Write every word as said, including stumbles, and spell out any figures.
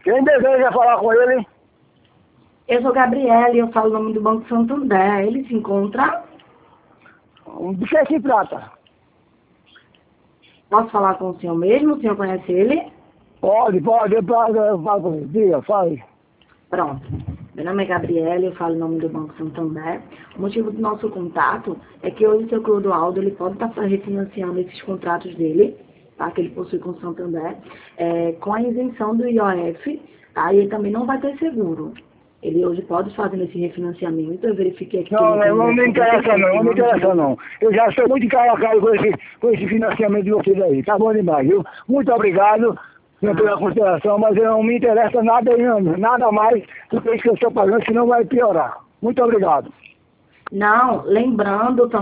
Quem deseja falar com ele? Eu sou Gabriela e eu falo o nome do Banco Santander. Ele se encontra? Do que se trata? Posso falar com o senhor mesmo? O senhor conhece ele? Pode, pode, pode, pode, diga, fale. Pronto. Meu nome é Gabriela e eu falo em nome do Banco Santander. O motivo do nosso contato é que hoje o seu Clodoaldo ele pode estar refinanciando esses contratos dele, tá, que ele possui com o Santander, é, com a isenção do I O F, tá, e ele também não vai ter seguro. Ele hoje pode fazer esse refinanciamento, eu verifiquei aqui... Não, que não, não me interessa não, não me interessa não. Eu já estou muito encalacado com esse, com esse financiamento de vocês aí. Tá bom demais, viu? Muito obrigado pela consideração, mas não me interessa nada, nada mais do que isso que eu estou pagando, senão vai piorar. Muito obrigado. Não, lembrando também...